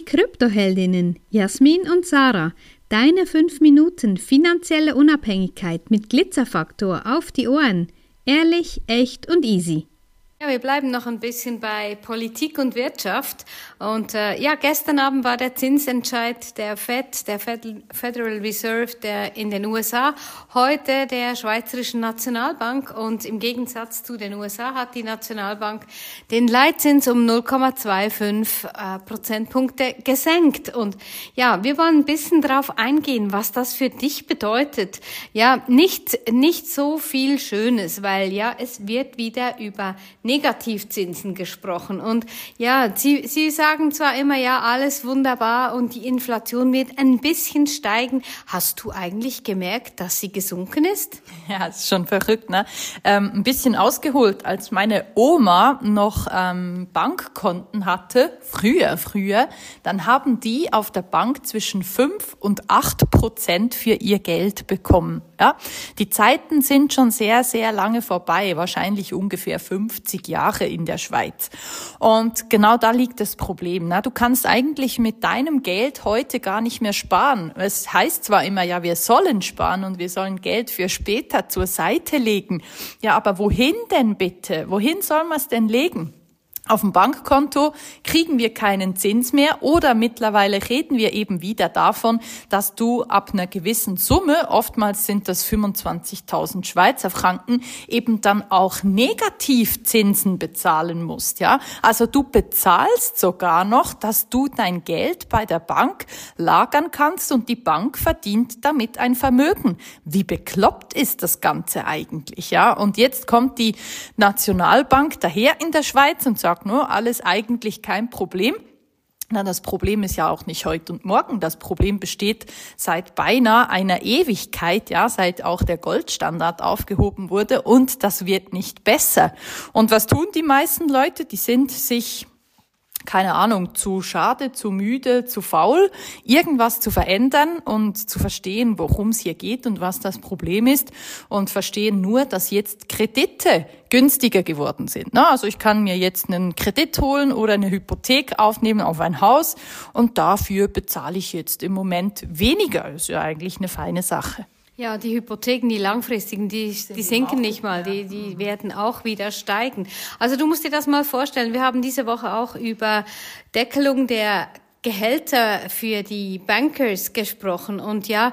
Kryptoheldinnen Jasmin und Sarah. Deine 5 Minuten finanzielle Unabhängigkeit mit Glitzerfaktor auf die Ohren. Ehrlich, echt und easy. Ja, wir bleiben noch ein bisschen bei Politik und Wirtschaft. Und gestern Abend war der Zinsentscheid der Federal Reserve in den USA, heute der Schweizerischen Nationalbank. Und im Gegensatz zu den USA hat die Nationalbank den Leitzins um 0,25 Prozentpunkte gesenkt. Und ja, wir wollen ein bisschen darauf eingehen, was das für dich bedeutet. Ja, nicht so viel Schönes, weil ja, es wird wieder über Negativzinsen gesprochen. Und ja, Sie sagen zwar immer, ja, alles wunderbar und die Inflation wird ein bisschen steigen. Hast du eigentlich gemerkt, dass sie gesunken ist? Ja, ist schon verrückt, ne? Ein bisschen ausgeholt, als meine Oma noch Bankkonten hatte, früher, dann haben die auf der Bank zwischen 5 und 8% für ihr Geld bekommen. Ja, die Zeiten sind schon sehr, sehr lange vorbei, wahrscheinlich ungefähr 50 Jahre in der Schweiz. Und genau da liegt das Problem. Ne? Du kannst eigentlich mit deinem Geld heute gar nicht mehr sparen. Es heißt zwar immer, ja, wir sollen sparen und wir sollen Geld für später zur Seite legen. Ja, aber wohin denn bitte? Wohin soll man es denn legen? Auf dem Bankkonto kriegen wir keinen Zins mehr oder mittlerweile reden wir eben wieder davon, dass du ab einer gewissen Summe, oftmals sind das 25.000 Schweizer Franken, eben dann auch Negativzinsen bezahlen musst, ja. Also du bezahlst sogar noch, dass du dein Geld bei der Bank lagern kannst und die Bank verdient damit ein Vermögen. Wie bekloppt ist das Ganze eigentlich, ja? Und jetzt kommt die Nationalbank daher in der Schweiz und sagt, nur alles eigentlich kein Problem. Na, das Problem ist ja auch nicht heute und morgen. Das Problem besteht seit beinahe einer Ewigkeit, ja, seit auch der Goldstandard aufgehoben wurde und das wird nicht besser. Und was tun die meisten Leute? Die sind sich keine Ahnung, zu schade, zu müde, zu faul, irgendwas zu verändern und zu verstehen, worum es hier geht und was das Problem ist und verstehen nur, dass jetzt Kredite günstiger geworden sind. Na, also ich kann mir jetzt einen Kredit holen oder eine Hypothek aufnehmen auf ein Haus und dafür bezahle ich jetzt im Moment weniger. Ist ja eigentlich eine feine Sache. Ja, die Hypotheken, die langfristigen, die sinken nicht mal, die werden auch wieder steigen. Also du musst dir das mal vorstellen, wir haben diese Woche auch über Deckelung der Gehälter für die Bankers gesprochen und ja,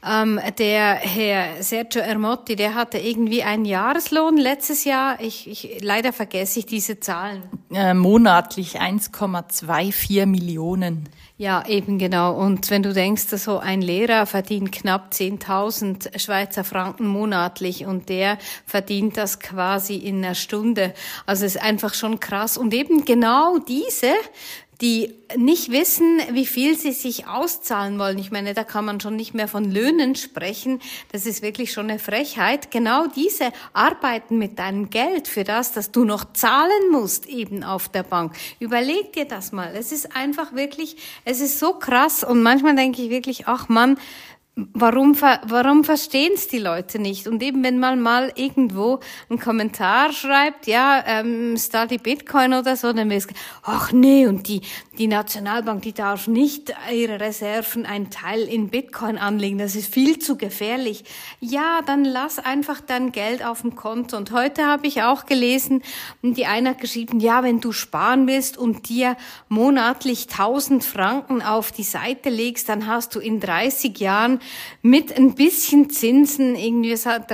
der Herr Sergio Ermotti, der hatte irgendwie einen Jahreslohn letztes Jahr, leider vergesse ich diese Zahlen. Monatlich 1,24 Millionen. Ja, eben genau. Und wenn du denkst, so ein Lehrer verdient knapp 10.000 Schweizer Franken monatlich und der verdient das quasi in einer Stunde. Also es ist einfach schon krass. Und eben genau diese, die nicht wissen, wie viel sie sich auszahlen wollen. Ich meine, da kann man schon nicht mehr von Löhnen sprechen. Das ist wirklich schon eine Frechheit. Genau diese arbeiten mit deinem Geld für das du noch zahlen musst, eben auf der Bank. Überleg dir das mal. Es ist einfach wirklich, es ist so krass. Und manchmal denke ich wirklich, ach Mann, warum verstehen es die Leute nicht? Und eben, wenn man mal irgendwo einen Kommentar schreibt, ja, study Bitcoin oder so, dann wird es, ach nee, und die Nationalbank, die darf nicht ihre Reserven einen Teil in Bitcoin anlegen, das ist viel zu gefährlich. Ja, dann lass einfach dein Geld auf dem Konto. Und heute habe ich auch gelesen, die eine hat geschrieben, ja, wenn du sparen willst und dir monatlich 1.000 Franken auf die Seite legst, dann hast du in 30 Jahren mit ein bisschen Zinsen irgendwie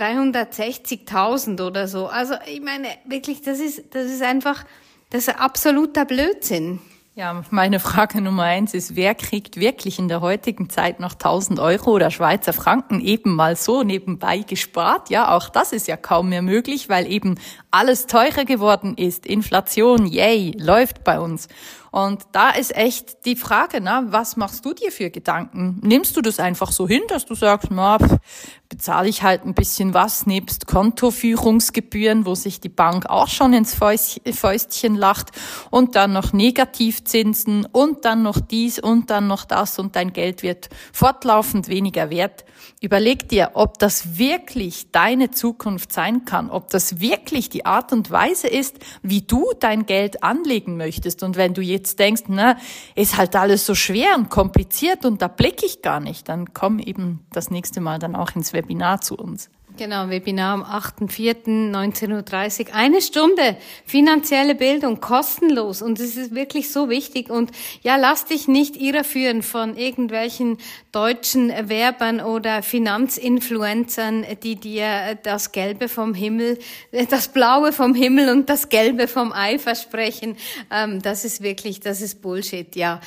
360.000 oder so. Also ich meine, wirklich, das ist einfach, das ist absoluter Blödsinn. Ja, meine Frage Nummer 1 ist, wer kriegt wirklich in der heutigen Zeit noch 1.000 Euro oder Schweizer Franken eben mal so nebenbei gespart? Ja, auch das ist ja kaum mehr möglich, weil eben alles teurer geworden ist. Inflation, yay, läuft bei uns. Und da ist echt die Frage, was machst du dir für Gedanken? Nimmst du das einfach so hin, dass du sagst, bezahle ich halt ein bisschen was nebst Kontoführungsgebühren, wo sich die Bank auch schon ins Fäustchen lacht und dann noch Negativzinsen und dann noch dies und dann noch das und dein Geld wird fortlaufend weniger wert. Überleg dir, ob das wirklich deine Zukunft sein kann, ob das wirklich die Art und Weise ist, wie du dein Geld anlegen möchtest. Und wenn du jetzt jetzt denkst, ist halt alles so schwer und kompliziert und da blicke ich gar nicht, dann komm eben das nächste Mal dann auch ins Webinar zu uns. Genau, Webinar am 8.4.19.30 Uhr. 1 Stunde finanzielle Bildung, kostenlos. Und es ist wirklich so wichtig. Und ja, lass dich nicht irreführen von irgendwelchen deutschen Werbern oder Finanzinfluencern, die dir das Gelbe vom Himmel, das Blaue vom Himmel und das Gelbe vom Ei versprechen. Das ist Bullshit, ja.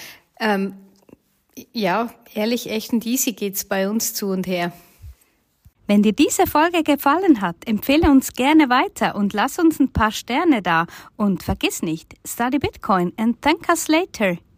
Ja, ehrlich, echt und easy geht's bei uns zu und her. Wenn dir diese Folge gefallen hat, empfehle uns gerne weiter und lass uns ein paar Sterne da. Und vergiss nicht, study Bitcoin and thank us later.